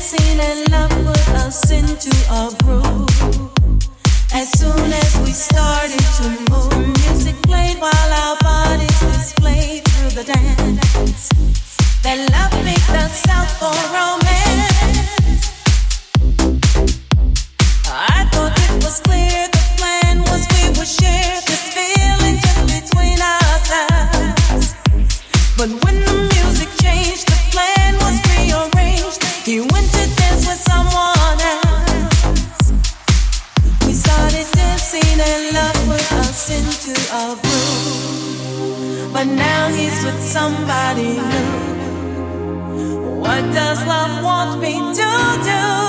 dancing and love put us into a groove. As soon as we started to move, music played while our bodies displayed through the dance. That love picked us out for romance. I thought it was clear the plan was we would share this feeling just between ourselves. But when the music changed, the plan was rearranged. He went to dance with someone else. We started dancing and love put us into a groove. But now he's with somebody new. What does love want me to do?